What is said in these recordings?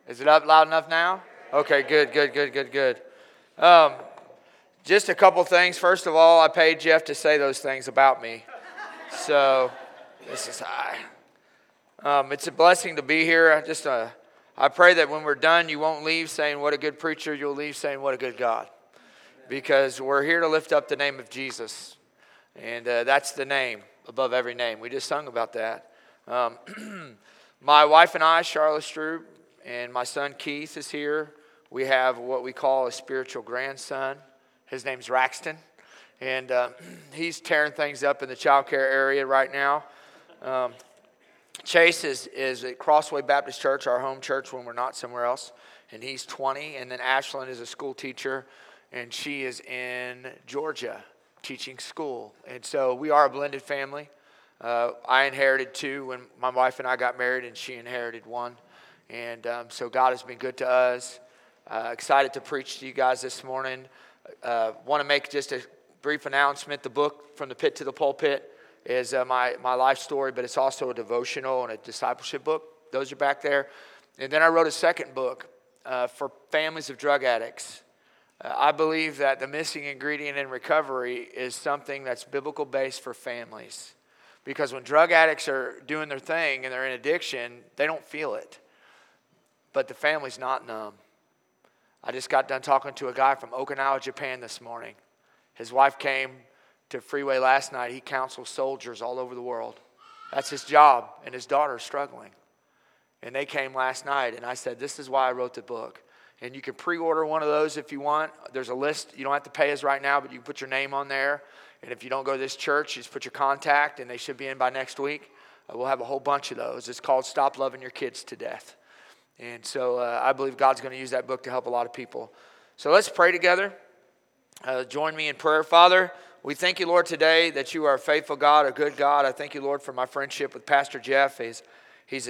Is it up loud enough now? Okay, good. Just a couple things. First of all, I paid Jeff to say those things about me. So, this is high. It's a blessing to be here. I pray that when we're done, you won't leave saying, what a good preacher. You'll leave saying, what a good God. Because we're here to lift up the name of Jesus. And that's the name above every name. We just sung about that. My wife and I, Charlotte Stroop, and my son Keith is here. We have what we call a spiritual grandson. His name's Raxton. And he's tearing things up in the child care area right now. Chase is at Crossway Baptist Church, our home church when we're not somewhere else. And he's 20. And then Ashlyn is a school teacher. And she is in Georgia teaching school. And so we are a blended family. I inherited 2 when my wife and I got married, and she inherited 1. And so God has been good to us. Excited to preach to you guys this morning. Want to make just a brief announcement. The book, From the Pit to the Pulpit, is my life story, but it's also a devotional and a discipleship book. Those are back there. And then I wrote a second book for families of drug addicts. I believe that the missing ingredient in recovery is something that's biblical based for families. Because when drug addicts are doing their thing and they're in addiction, they don't feel it. But the family's not numb. I just got done talking to a guy from Okinawa, Japan this morning. His wife came to Freeway last night. He counsels soldiers all over the world. That's his job, and his daughter's struggling. And they came last night, and I said, this is why I wrote the book. And you can pre-order one of those if you want. There's a list. You don't have to pay us right now, but you can put your name on there. And if you don't go to this church, you just put your contact, and they should be in by next week. We'll have a whole bunch of those. It's called Stop Loving Your Kids to Death. And so I believe God's going to use that book to help a lot of people. So let's pray together. Join me in prayer. Father, we thank you, Lord, today that you are a faithful God, a good God. I thank you, Lord, for my friendship with Pastor Jeff. He's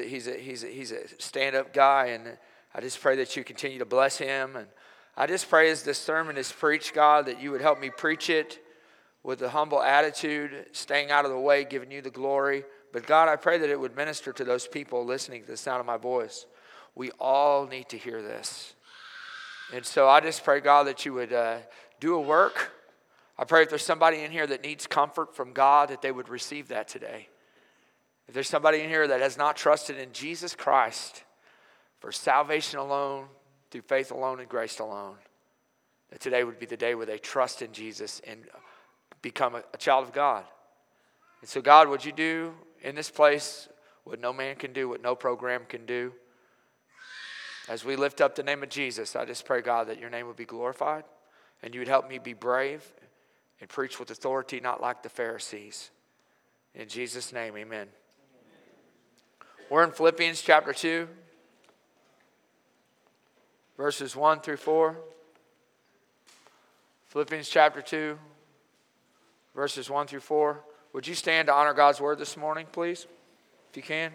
a stand-up guy, and I just pray that you continue to bless him. And I just pray as this sermon is preached, God, that you would help me preach it with a humble attitude, staying out of the way, giving you the glory. But God, I pray that it would minister to those people listening to the sound of my voice. We all need to hear this. And so I just pray, God, that you would do a work. I pray if there's somebody in here that needs comfort from God, that they would receive that today. If there's somebody in here that has not trusted in Jesus Christ for salvation alone, through faith alone and grace alone, that today would be the day where they trust in Jesus and become a child of God. And so, God, would you do in this place what no man can do, what no program can do? As we lift up the name of Jesus, I just pray, God, that your name would be glorified and you would help me be brave and preach with authority, not like the Pharisees. In Jesus' name, amen. We're in Philippians chapter 2, verses 1 through 4. Philippians chapter 2, verses 1 through 4. Would you stand to honor God's word this morning, please, if you can?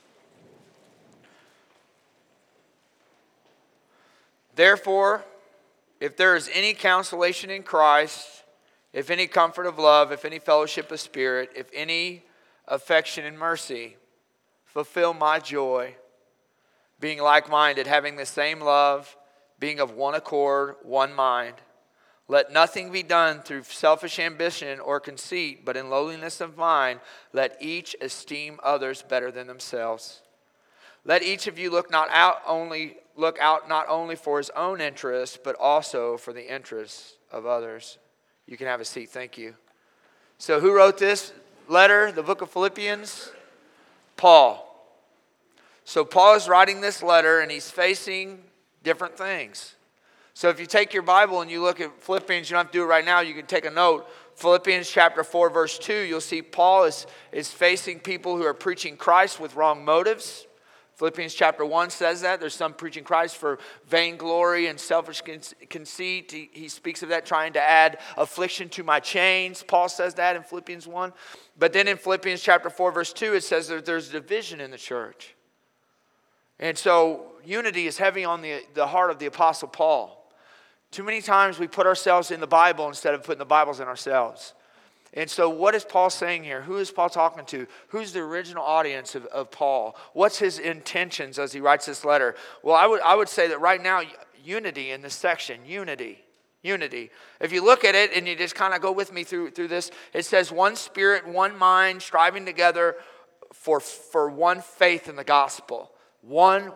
Therefore, if there is any consolation in Christ, if any comfort of love, if any fellowship of spirit, if any affection and mercy, fulfill my joy, being like-minded, having the same love, being of one accord, one mind. Let nothing be done through selfish ambition or conceit, but in lowliness of mind, let each esteem others better than themselves. Let each of you look out not only for his own interests, but also for the interests of others. You can have a seat. Thank you. So who wrote this letter, the book of Philippians? Paul. So Paul is writing this letter, and he's facing different things. So if you take your Bible and you look at Philippians, you don't have to do it right now, you can take a note. Philippians chapter 4, verse 2, you'll see Paul is facing people who are preaching Christ with wrong motives. Philippians chapter 1 says that. There's some preaching Christ for vainglory and selfish conceit. He speaks of that, trying to add affliction to my chains. Paul says that in Philippians 1. But then in Philippians chapter 4, verse 2, it says that there's division in the church. And so unity is heavy on the heart of the Apostle Paul. Too many times we put ourselves in the Bible instead of putting the Bibles in ourselves. And so what is Paul saying here? Who is Paul talking to? Who's the original audience of Paul? What's his intentions as he writes this letter? Well, I would say that right now, unity in this section, unity. If you look at it and you just kind of go with me through this, it says one spirit, one mind, striving together for one faith in the gospel. One.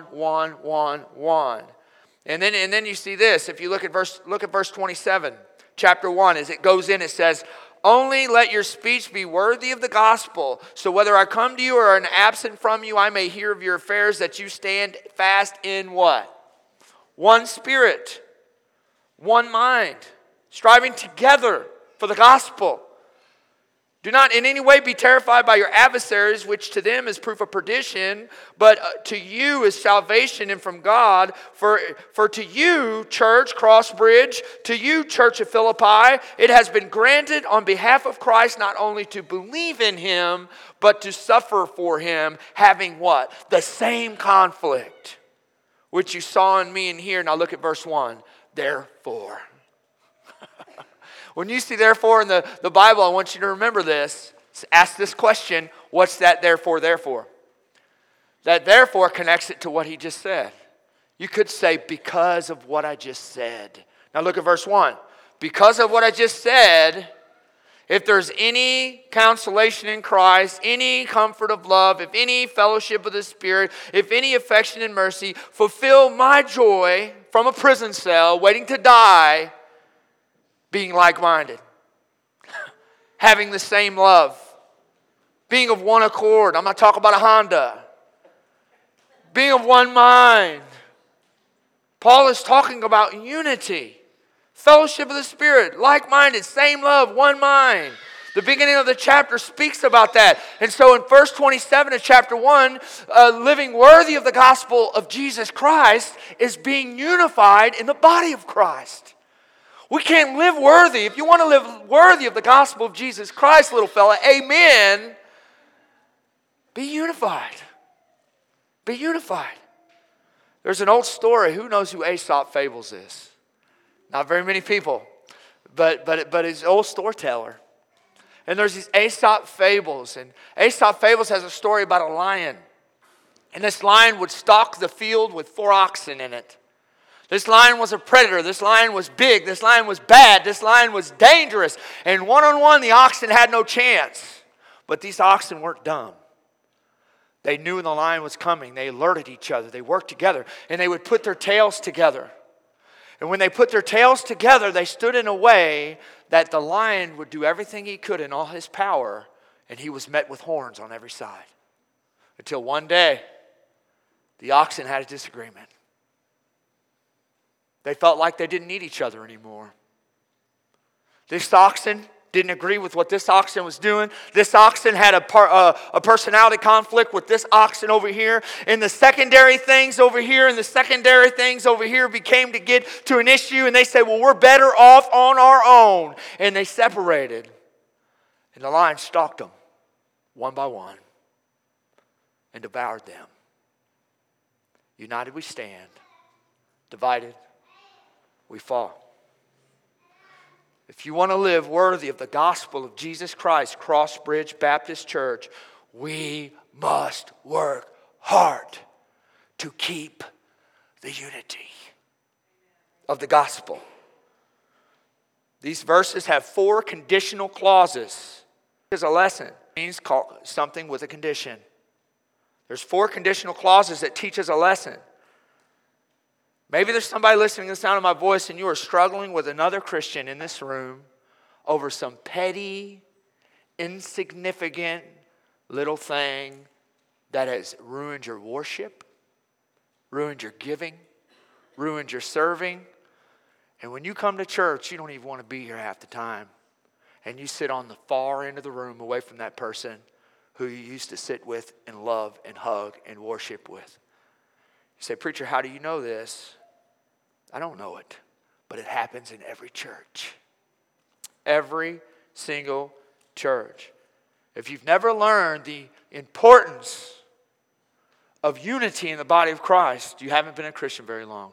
And then you see this. If you look at verse 27, chapter 1, as it goes in, it says, only let your speech be worthy of the gospel, so whether I come to you or am absent from you, I may hear of your affairs, that you stand fast in what? One spirit, one mind, striving together for the gospel. Do not in any way be terrified by your adversaries, which to them is proof of perdition, but to you is salvation and from God. For to you, church, Crossbridge, to you, church of Philippi, it has been granted on behalf of Christ not only to believe in him, but to suffer for him, having what? The same conflict, which you saw in me and here. Now look at verse 1. Therefore. When you see therefore in the Bible, I want you to remember this. Ask this question, what's that therefore? That therefore connects it to what he just said. You could say, because of what I just said. Now look at verse 1. Because of what I just said, if there's any consolation in Christ, any comfort of love, if any fellowship of the Spirit, if any affection and mercy, fulfill my joy from a prison cell, waiting to die, being like-minded, having the same love, being of one accord. I'm not talking about a Honda. Being of one mind. Paul is talking about unity, fellowship of the Spirit, like-minded, same love, one mind. The beginning of the chapter speaks about that. And so in verse 27 of chapter 1, living worthy of the gospel of Jesus Christ is being unified in the body of Christ. We can't live worthy. If you want to live worthy of the gospel of Jesus Christ, little fella, amen, be unified. Be unified. There's an old story. Who knows who Aesop Fables is? Not very many people, but he's an old storyteller. And there's these Aesop Fables. And Aesop Fables has a story about a lion. And this lion would stalk the field with 4 oxen in it. This lion was a predator. This lion was big. This lion was bad. This lion was dangerous. And one-on-one, the oxen had no chance. But these oxen weren't dumb. They knew when the lion was coming. They alerted each other. They worked together. And they would put their tails together. And when they put their tails together, they stood in a way that the lion would do everything he could in all his power. And he was met with horns on every side. Until one day, the oxen had a disagreement. They felt like they didn't need each other anymore. This oxen didn't agree with what this oxen was doing. This oxen had a personality conflict with this oxen over here. And the secondary things over here and the secondary things over here became to get to an issue. And they said, well, we're better off on our own. And they separated. And the lion stalked them one by one and devoured them. United we stand. Divided we fall. If you want to live worthy of the gospel of Jesus Christ, Crossbridge Baptist Church, we must work hard to keep the unity of the gospel. These verses have 4 conditional clauses. Here's a lesson. It means something with a condition. There's 4 conditional clauses that teach us a lesson. Maybe there's somebody listening to the sound of my voice and you are struggling with another Christian in this room over some petty, insignificant little thing that has ruined your worship, ruined your giving, ruined your serving. And when you come to church, you don't even want to be here half the time. And you sit on the far end of the room away from that person who you used to sit with and love and hug and worship with. You say, preacher, how do you know this? I don't know it, but it happens in every church. Every single church. If you've never learned the importance of unity in the body of Christ, you haven't been a Christian very long.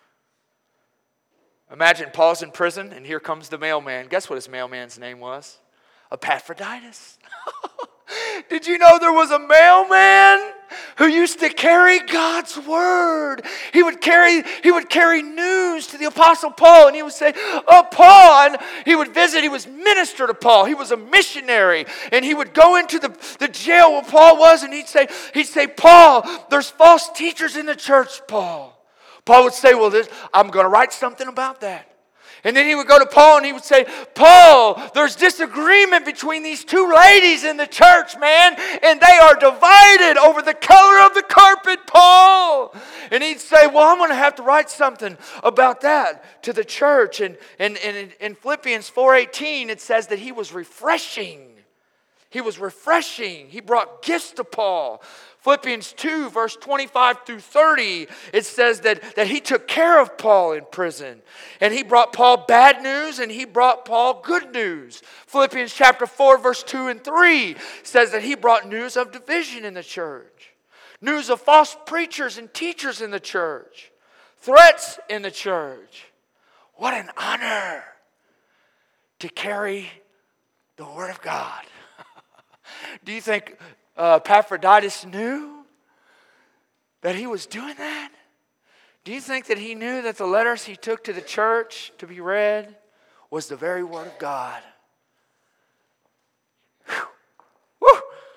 Imagine Paul's in prison and here comes the mailman. Guess what his mailman's name was? Epaphroditus. Did you know there was a mailman who used to carry God's word? He would carry news to the Apostle Paul, and he would say, "Oh, Paul," and he would visit. He was minister to Paul. He was a missionary, and he would go into the jail where Paul was, and he'd say, "Paul, there's false teachers in the church, Paul." Paul would say, "Well, I'm going to write something about that." And then he would go to Paul and he would say, "Paul, there's disagreement between these two ladies in the church, man, and they are divided over the color of the carpet, Paul." And he'd say, "Well, I'm going to have to write something about that to the church." And in Philippians 4:18, it says that he was refreshing. He was refreshing. He brought gifts to Paul. Philippians 2, verse 25 through 30, it says that he took care of Paul in prison. And he brought Paul bad news and he brought Paul good news. Philippians chapter 4, verse 2 and 3 says that he brought news of division in the church. News of false preachers and teachers in the church. Threats in the church. What an honor to carry the Word of God. Do you think Epaphroditus knew that he was doing that? Do you think that he knew that the letters he took to the church to be read was the very Word of God? Woo!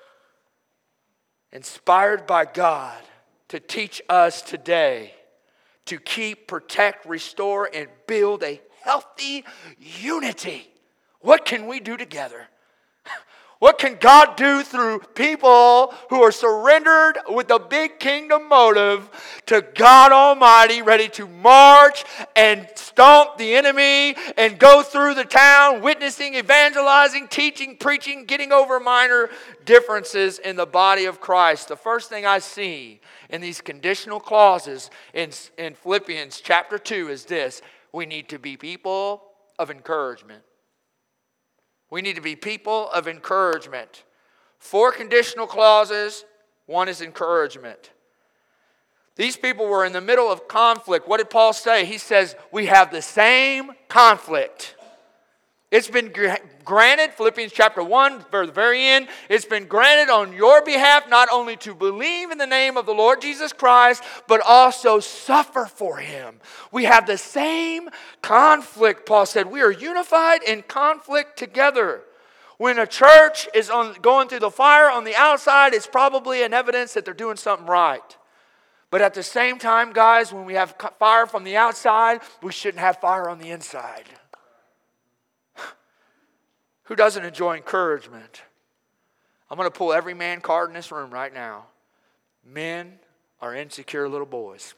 Inspired by God to teach us today to keep, protect, restore, and build a healthy unity. What can we do together? What can God do through people who are surrendered with a big kingdom motive to God Almighty, ready to march and stomp the enemy and go through the town, witnessing, evangelizing, teaching, preaching, getting over minor differences in the body of Christ? The first thing I see in these conditional clauses in Philippians chapter 2 is this: we need to be people of encouragement. We need to be people of encouragement. 4 conditional clauses. 1 is encouragement. These people were in the middle of conflict. What did Paul say? He says, we have the same conflict. It's been granted, Philippians chapter 1, for the very end, it's been granted on your behalf not only to believe in the name of the Lord Jesus Christ, but also suffer for Him. We have the same conflict, Paul said. We are unified in conflict together. When a church is going through the fire on the outside, it's probably an evidence that they're doing something right. But at the same time, guys, when we have fire from the outside, we shouldn't have fire on the inside. Who doesn't enjoy encouragement? I'm going to pull every man card in this room right now. Men are insecure little boys.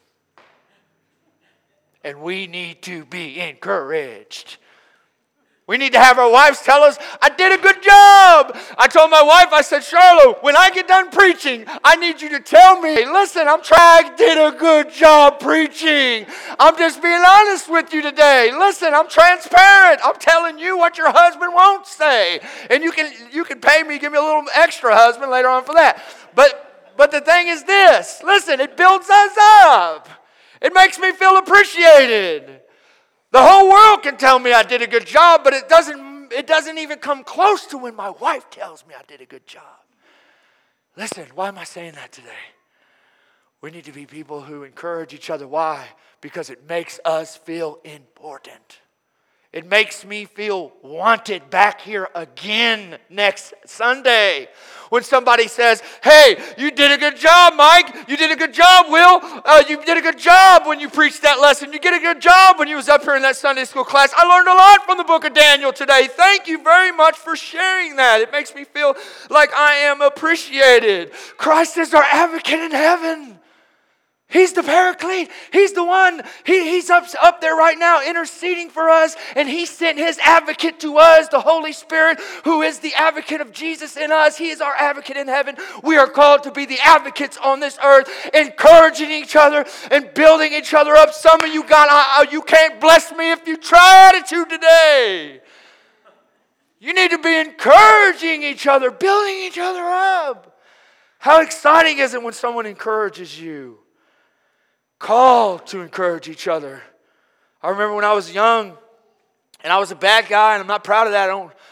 And we need to be encouraged. We need to have our wives tell us, I did a good job. I told my wife, I said, Charlotte, when I get done preaching, I need you to tell me, listen, I did a good job preaching. I'm just being honest with you today. Listen, I'm transparent. I'm telling you what your husband won't say. And you can pay me, give me a little extra, husband, later on for that. But the thing is this, listen, it builds us up. It makes me feel appreciated. The whole world can tell me I did a good job, but it doesn't even come close to when my wife tells me I did a good job. Listen, why am I saying that today? We need to be people who encourage each other. Why? Because it makes us feel important. It makes me feel wanted back here again next Sunday. When somebody says, hey, you did a good job, Mike. You did a good job, Will. You did a good job when you preached that lesson. You did a good job when you was up here in that Sunday school class. I learned a lot from the book of Daniel today. Thank you very much for sharing that. It makes me feel like I am appreciated. Christ is our advocate in heaven. He's the paraclete. He's the one. He's up there right now interceding for us. And He sent His advocate to us, the Holy Spirit, who is the advocate of Jesus in us. He is our advocate in heaven. We are called to be the advocates on this earth, encouraging each other and building each other up. Some of you you can't bless me if you try attitude today. You need to be encouraging each other, building each other up. How exciting is it when someone encourages you? Called to encourage each other. I remember when I was young and I was a bad guy, and I'm not proud of that.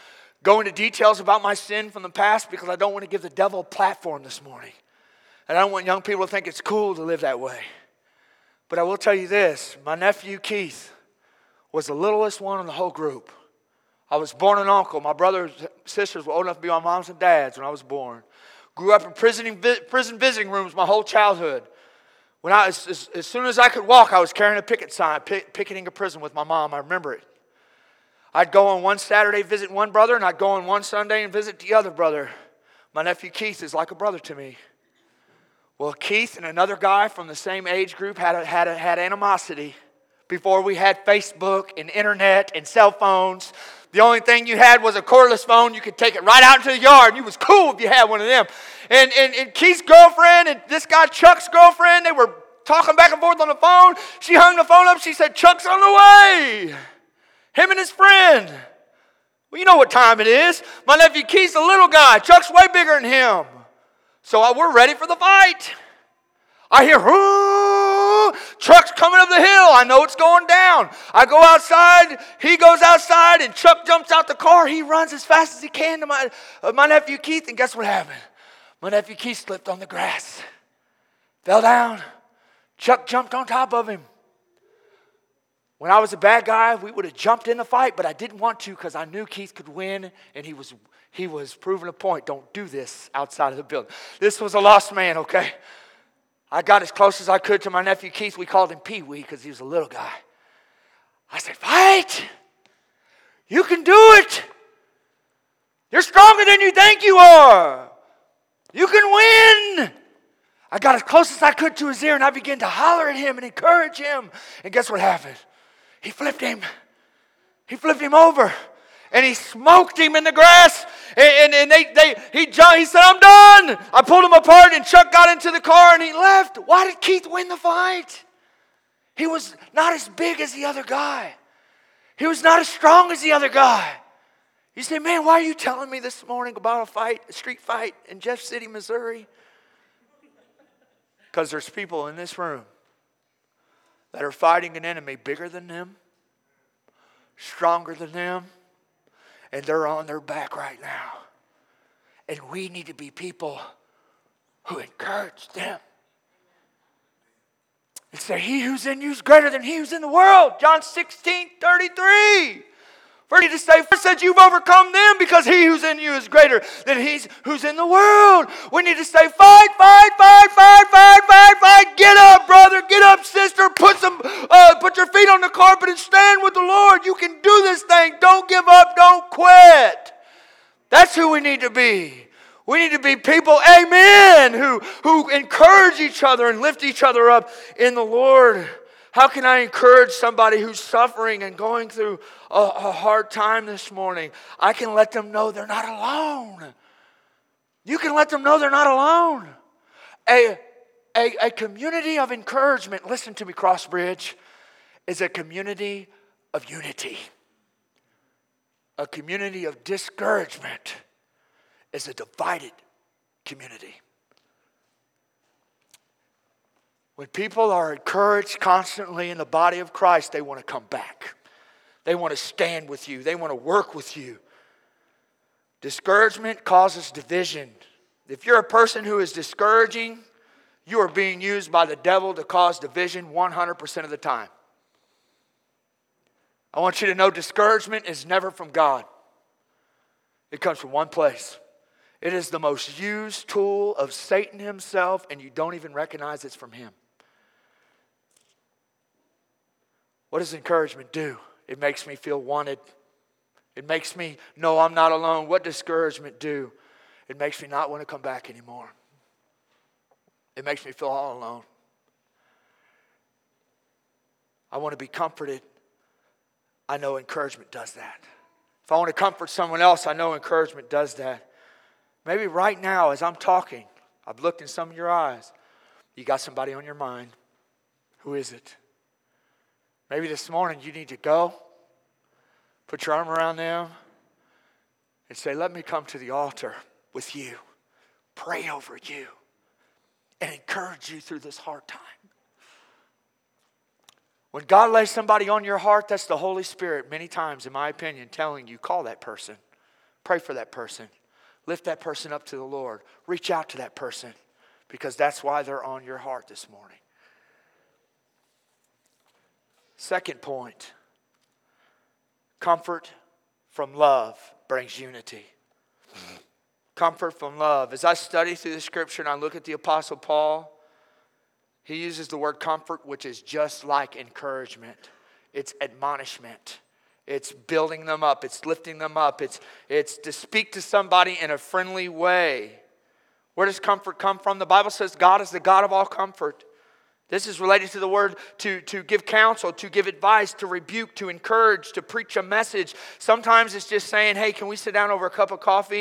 go into details about my sin from the past because I don't want to give the devil a platform this morning. And I don't want young people to think it's cool to live that way. But I will tell you this, my nephew Keith was the littlest one in the whole group. I was born an uncle. My brothers and sisters were old enough to be my moms and dads when I was born. Grew up in prison visiting rooms my whole childhood. When as soon as I could walk, I was carrying a picket sign, picketing a prison with my mom. I remember it. I'd go on one Saturday, visit one brother, and I'd go on one Sunday and visit the other brother. My nephew Keith is like a brother to me. Well, Keith and another guy from the same age group had animosity. Before we had Facebook and internet and cell phones, the only thing you had was a cordless phone. You could take it right out into the yard, and you was cool if you had one of them. And Keith's girlfriend and this guy Chuck's girlfriend, they were talking back and forth on the phone. She hung the phone up. She said, "Chuck's on the way. Him and his friend." Well, you know what time it is. My nephew Keith's a little guy. Chuck's way bigger than him. So we're ready for the fight. I hear, truck's coming up the hill. I know it's going down. I go outside. He goes outside, and Chuck jumps out the car. He runs as fast as he can to my nephew Keith, and guess what happened? My nephew Keith slipped on the grass. Fell down. Chuck jumped on top of him. When I was a bad guy, we would have jumped in the fight, but I didn't want to because I knew Keith could win, and he was proving a point. Don't do this outside of the building. This was a lost man, okay? I got as close as I could to my nephew Keith. We called him Pee-wee because he was a little guy. I said, "Fight! You can do it! You're stronger than you think you are! You can win!" I got as close as I could to his ear, and I began to holler at him and encourage him. And guess what happened? He flipped him. He flipped him over. And he smoked him in the grass. And he said, "I'm done." I pulled him apart, and Chuck got into the car, and he left. Why did Keith win the fight? He was not as big as the other guy. He was not as strong as the other guy. You say, "Man, why are you telling me this morning about a street fight in Jeff City, Missouri?" Because there's people in this room that are fighting an enemy bigger than them, stronger than them, and they're on their back right now. And we need to be people who encourage them. And say, "He who's in you is greater than he who's in the world." John 16:33. For you to say first that you've overcome them because he who's in you is greater than he who's in the world. We need to say, fight, fight, fight, fight, fight, fight, fight. Get up, brother. Get up, sister. Put your feet on the carpet and stand with the Lord. You can do this thing. Don't give up. Don't quit. That's who we need to be. We need to be people, amen, who encourage each other and lift each other up in the Lord. How can I encourage somebody who's suffering and going through a hard time this morning? I can let them know they're not alone. You can let them know they're not alone. A community of encouragement, listen to me, Crossbridge, is a community of unity. A community of discouragement is a divided community. When people are encouraged constantly in the body of Christ, they want to come back. They want to stand with you. They want to work with you. Discouragement causes division. If you're a person who is discouraging, you are being used by the devil to cause division 100% of the time. I want you to know discouragement is never from God. It comes from one place. It is the most used tool of Satan himself, and you don't even recognize it's from him. What does encouragement do? It makes me feel wanted. It makes me know I'm not alone. What does discouragement do? It makes me not want to come back anymore. It makes me feel all alone. I want to be comforted. I know encouragement does that. If I want to comfort someone else, I know encouragement does that. Maybe right now as I'm talking, I've looked in some of your eyes. You got somebody on your mind. Who is it? Maybe this morning you need to go, put your arm around them, and say, "Let me come to the altar with you, pray over you, and encourage you through this hard time." When God lays somebody on your heart, that's the Holy Spirit, many times, in my opinion, telling you, call that person, Pray for that person. Lift that person up to the Lord. Reach out to that person because that's why they're on your heart this morning. Second point, comfort from love brings unity. Comfort from love. As I study through the scripture and I look at the Apostle Paul, he uses the word comfort, which is just like encouragement. It's admonishment. It's building them up. It's lifting them up. It's to speak to somebody in a friendly way. Where does comfort come from? The Bible says God is the God of all comfort. This is related to the word to give counsel, to give advice, to rebuke, to encourage, to preach a message. Sometimes it's just saying, hey, can we sit down over a cup of coffee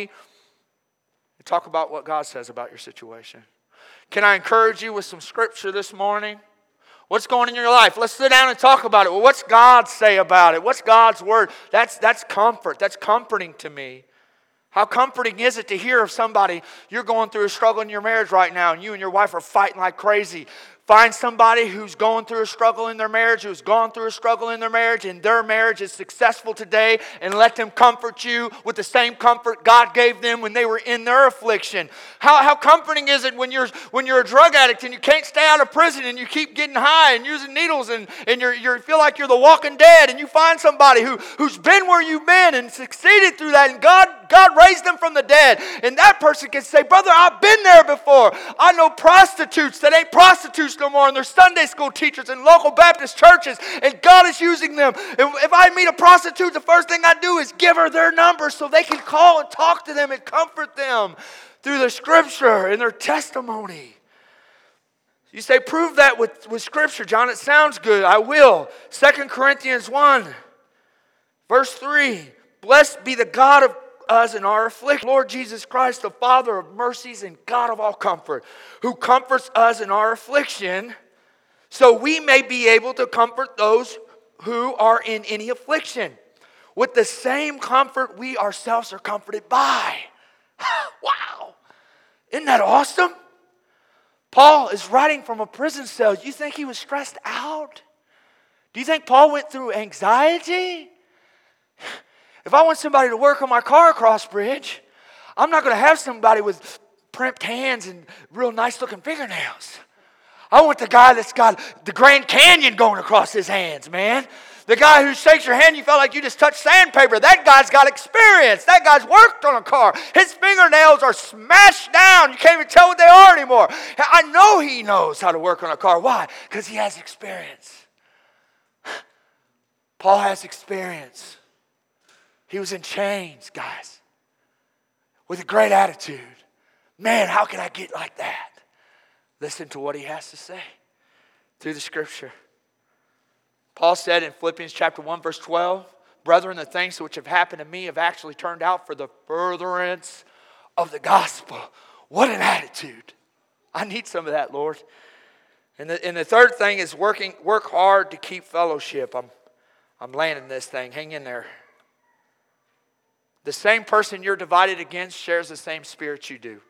and talk about what God says about your situation? Can I encourage you with some scripture this morning? What's going on in your life? Let's sit down and talk about it. Well, what's God say about it? What's God's word? That's comfort. That's comforting to me. How comforting is it to hear of somebody, you're going through a struggle in your marriage right now and you and your wife are fighting like crazy. Find somebody who's going through a struggle in their marriage, who's gone through a struggle in their marriage, and their marriage is successful today, and let them comfort you with the same comfort God gave them when they were in their affliction. How comforting is it when you're a drug addict and you can't stay out of prison and you keep getting high and using needles and you feel like you're the walking dead, and you find somebody who's been where you've been and succeeded through that, and God raised them from the dead, and that person can say, brother, I've been there before. I know prostitutes that ain't prostitutes no more, and they're Sunday school teachers in local Baptist churches, and God is using them. If I meet a prostitute, the first thing I do is give her their number so they can call and talk to them and comfort them through the scripture and their testimony. You say, prove that with scripture, John. It sounds good. I will. 2 Corinthians 1, verse 3. Blessed be the God of us in our affliction, Lord Jesus Christ, the Father of mercies and God of all comfort, who comforts us in our affliction, so we may be able to comfort those who are in any affliction with the same comfort we ourselves are comforted by. Wow! Isn't that awesome? Paul is writing from a prison cell. You think he was stressed out? Do you think Paul went through anxiety? If I want somebody to work on my car across bridge, I'm not going to have somebody with primped hands and real nice looking fingernails. I want the guy that's got the Grand Canyon going across his hands, man. The guy who shakes your hand, you felt like you just touched sandpaper. That guy's got experience. That guy's worked on a car. His fingernails are smashed down. You can't even tell what they are anymore. I know he knows how to work on a car. Why? Because he has experience. Paul has experience. He was in chains, guys, with a great attitude. Man, how can I get like that? Listen to what he has to say through the scripture. Paul said in Philippians chapter 1, verse 12, brethren, the things which have happened to me have actually turned out for the furtherance of the gospel. What an attitude. I need some of that, Lord. And the third thing is work hard to keep fellowship. I'm landing this thing. Hang in there. The same person you're divided against shares the same spirit you do.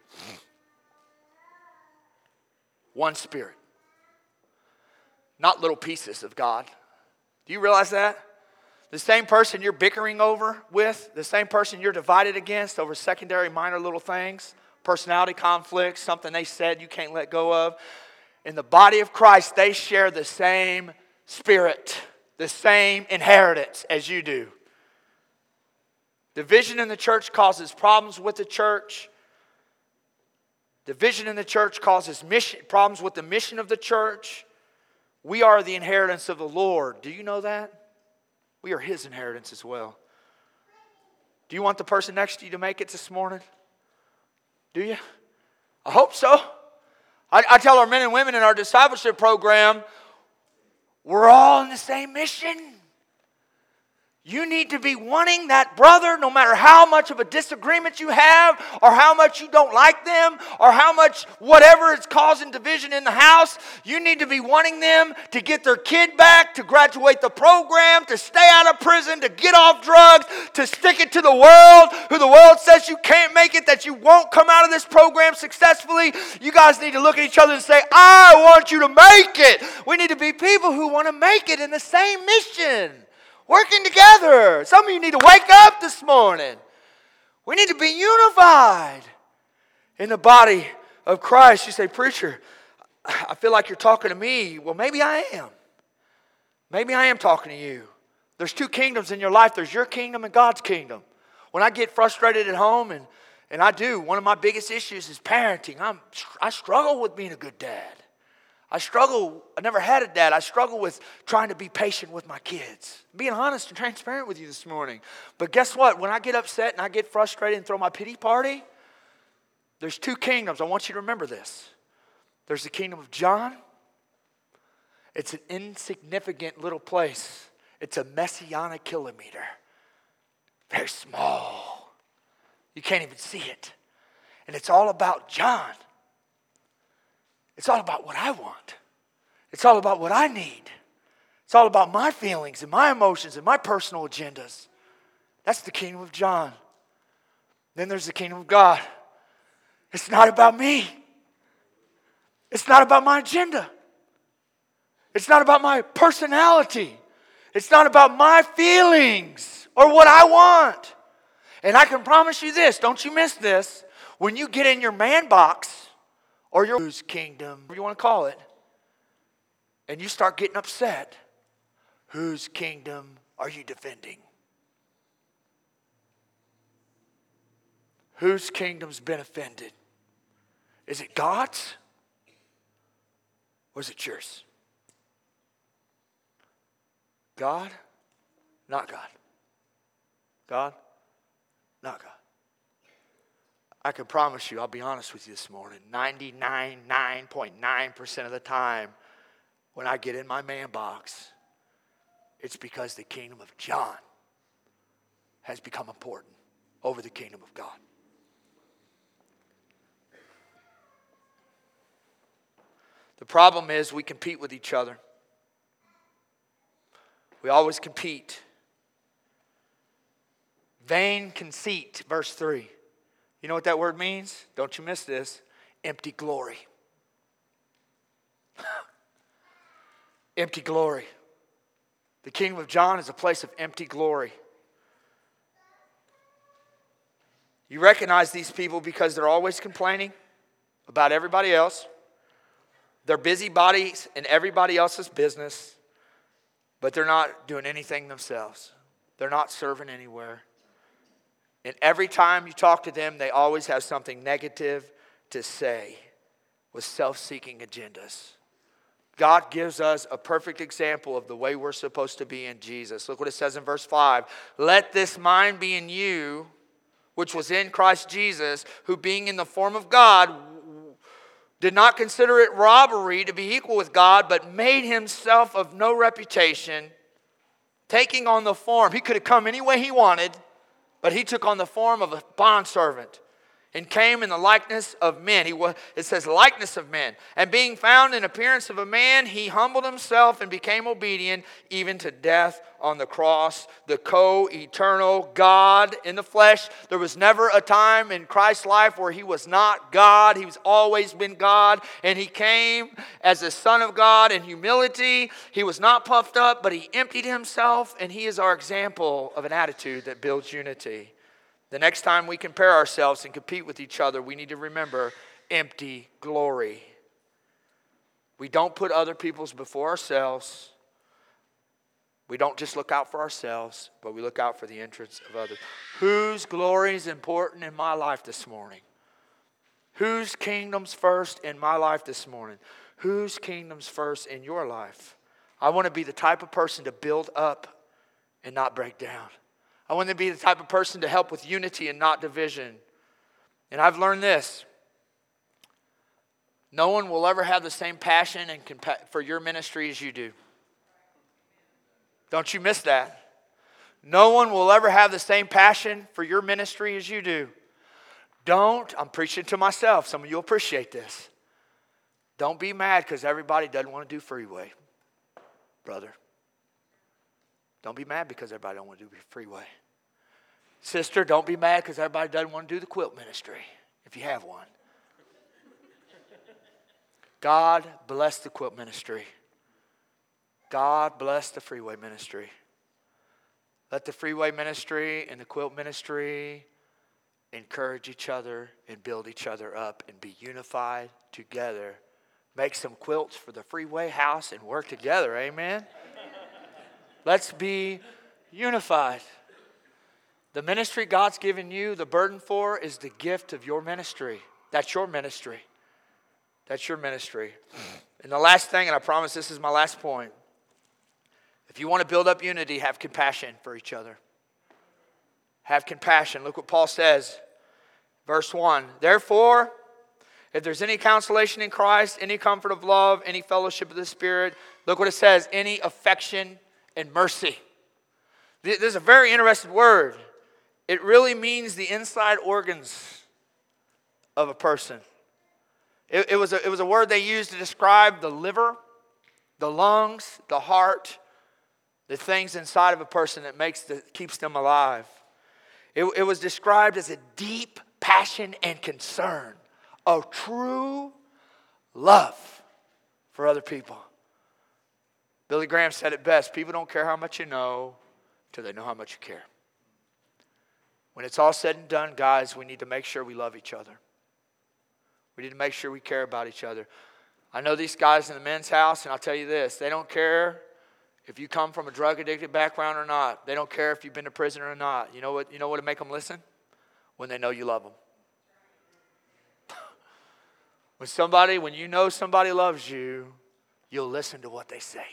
One spirit. Not little pieces of God. Do you realize that? The same person you're bickering with, the same person you're divided against over secondary minor little things, personality conflicts, something they said you can't let go of. In the body of Christ, they share the same spirit, the same inheritance as you do. Division in the church causes problems with the church. Division in the church causes problems with the mission of the church. We are the inheritance of the Lord. Do you know that? We are His inheritance as well. Do you want the person next to you to make it this morning? Do you? I hope so. I tell our men and women in our discipleship program, we're all in the same mission. You need to be wanting that brother, no matter how much of a disagreement you have, or how much you don't like them, or how much whatever is causing division in the house. You need to be wanting them to get their kid back, to graduate the program, to stay out of prison, to get off drugs, to stick it to the world, who the world says you can't make it, that you won't come out of this program successfully. You guys need to look at each other and say, I want you to make it. We need to be people who want to make it in the same mission. Working together. Some of you need to wake up this morning. We need to be unified in the body of Christ. You say, preacher, I feel like you're talking to me. Well, maybe I am. Maybe I am talking to you. There's two kingdoms in your life. There's your kingdom and God's kingdom. When I get frustrated at home, and I do, one of my biggest issues is parenting. I struggle with being a good dad. I never had a dad. I struggle with trying to be patient with my kids. I'm being honest and transparent with you this morning. But guess what? When I get upset and I get frustrated and throw my pity party, there's two kingdoms. I want you to remember this. There's the kingdom of John. It's an insignificant little place. It's a messianic kilometer. Very small. You can't even see it. And it's all about John. It's all about what I want. It's all about what I need. It's all about my feelings and my emotions and my personal agendas. That's the kingdom of John. Then there's the kingdom of God. It's not about me. It's not about my agenda. It's not about my personality. It's not about my feelings or what I want. And I can promise you this, don't you miss this. When you get in your man box or your whose kingdom, whatever you want to call it, and you start getting upset, whose kingdom are you defending? Whose kingdom's been offended? Is it God's? Or is it yours? God, not God. God, not God. I can promise you, I'll be honest with you this morning, 99.9% of the time when I get in my man box, it's because the kingdom of John has become important over the kingdom of God. The problem is we compete with each other. We always compete. Vain conceit, verse 3. You know what that word means? Don't you miss this. Empty glory. Empty glory. The kingdom of John is a place of empty glory. You recognize these people because they're always complaining about everybody else. They're busybodies in everybody else's business, but they're not doing anything themselves. They're not serving anywhere. And every time you talk to them, they always have something negative to say with self-seeking agendas. God gives us a perfect example of the way we're supposed to be in Jesus. Look what it says in verse 5. Let this mind be in you, which was in Christ Jesus, who being in the form of God, did not consider it robbery to be equal with God, but made himself of no reputation, taking on the form. He could have come any way he wanted, but he took on the form of a bondservant and came in the likeness of men. It says likeness of men. And being found in appearance of a man, he humbled himself and became obedient even to death on the cross. The co-eternal God in the flesh. There was never a time in Christ's life where he was not God. He's always been God. And he came as the Son of God in humility. He was not puffed up, but he emptied himself. And he is our example of an attitude that builds unity. The next time we compare ourselves and compete with each other, we need to remember empty glory. We don't put other people's before ourselves. We don't just look out for ourselves, but we look out for the interests of others. Whose glory is important in my life this morning? Whose kingdom's first in my life this morning? Whose kingdom's first in your life? I want to be the type of person to build up and not break down. I want to be the type of person to help with unity and not division. And I've learned this. No one will ever have the same passion and for your ministry as you do. Don't you miss that. No one will ever have the same passion for your ministry as you do. I'm preaching to myself. Some of you will appreciate this. Don't be mad because everybody doesn't want to do freeway, brother. Don't be mad because everybody don't want to do freeway. Sister, don't be mad because everybody doesn't want to do the quilt ministry, if you have one. God bless the quilt ministry. God bless the freeway ministry. Let the freeway ministry and the quilt ministry encourage each other and build each other up and be unified together. Make some quilts for the Freeway House and work together, amen? Let's be unified. The ministry God's given you, the burden for, is the gift of your ministry. That's your ministry. That's your ministry. And the last thing, and I promise this is my last point. If you want to build up unity, have compassion for each other. Have compassion. Look what Paul says. Verse 1. Therefore, if there's any consolation in Christ, any comfort of love, any fellowship of the Spirit, look what it says. Any affection and mercy. This is a very interesting word. It really means the inside organs of a person. It was a word they used to describe the liver, the lungs, the heart, the things inside of a person that keeps them alive. It was described as a deep passion and concern, a true love for other people. Billy Graham said it best. People don't care how much you know till they know how much you care. When it's all said and done, guys, we need to make sure we love each other. We need to make sure we care about each other. I know these guys in the men's house, and I'll tell you this. They don't care if you come from a drug-addicted background or not. They don't care if you've been to prison or not. You know what would make them listen? When they know you love them. When you know somebody loves you, you'll listen to what they say.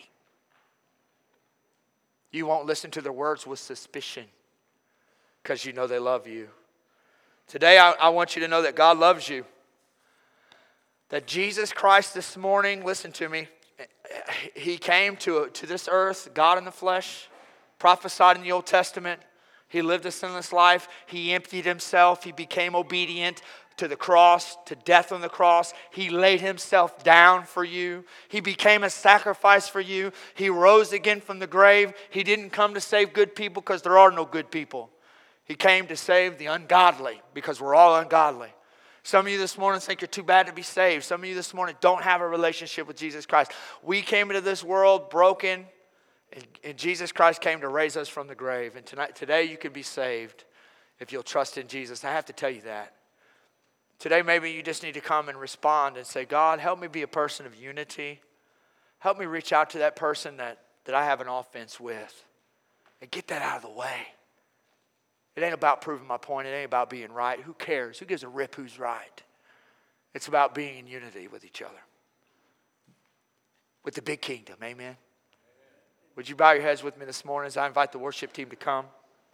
You won't listen to their words with suspicion because you know they love you. Today, I want you to know that God loves you. That Jesus Christ this morning, listen to me, He came to this earth, God in the flesh, prophesied in the Old Testament. He lived a sinless life. He emptied Himself. He became obedient to the cross, to death on the cross. He laid Himself down for you. He became a sacrifice for you. He rose again from the grave. He didn't come to save good people because there are no good people. He came to save the ungodly because we're all ungodly. Some of you this morning think you're too bad to be saved. Some of you this morning don't have a relationship with Jesus Christ. We came into this world broken, and Jesus Christ came to raise us from the grave. And today you can be saved if you'll trust in Jesus. I have to tell you that. Today maybe you just need to come and respond and say, God, help me be a person of unity. Help me reach out to that person that I have an offense with and get that out of the way. It ain't about proving my point. It ain't about being right. Who cares? Who gives a rip who's right? It's about being in unity with each other. With the big kingdom. Amen? Would you bow your heads with me this morning as I invite the worship team to come?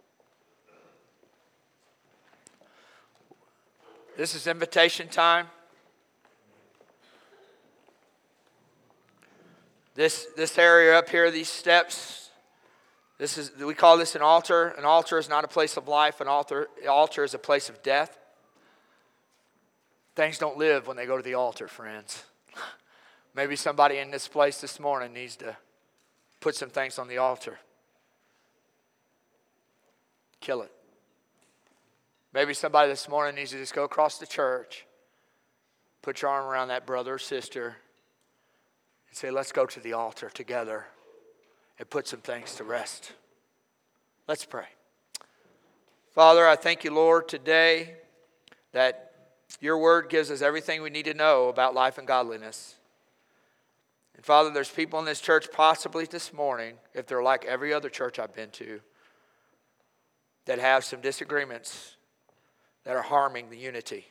This is invitation time. This area up here, these steps, we call this an altar. An altar is not a place of life. An altar is a place of death. Things don't live when they go to the altar, friends. Maybe somebody in this place this morning needs to put some things on the altar. Kill it. Maybe somebody this morning needs to just go across the church, put your arm around that brother or sister, and say, let's go to the altar together and put some things to rest. Let's pray. Father, I thank you, Lord, today that your word gives us everything we need to know about life and godliness. And Father, there's people in this church possibly this morning, if they're like every other church I've been to, that have some disagreements that are harming the unity.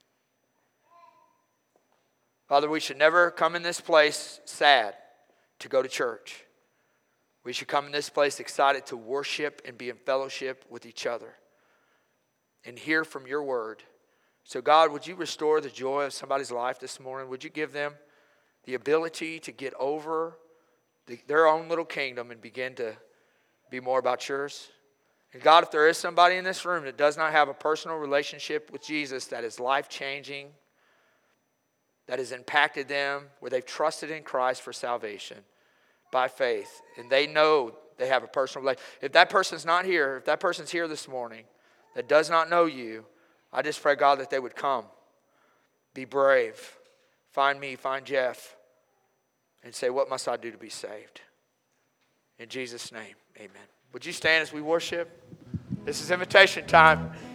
Father, we should never come in this place sad to go to church. We should come in this place excited to worship and be in fellowship with each other and hear from your word. So God, would you restore the joy of somebody's life this morning? Would you give them the ability to get over their own little kingdom and begin to be more about yours? And God, if there is somebody in this room that does not have a personal relationship with Jesus that is life-changing, that has impacted them, where they've trusted in Christ for salvation by faith, and they know they have a personal relationship. If that person's not here, if that person's here this morning that does not know you, I just pray, God, that they would come. Be brave. Find me, find Jeff, and say, what must I do to be saved? In Jesus' name, amen. Would you stand as we worship? This is invitation time.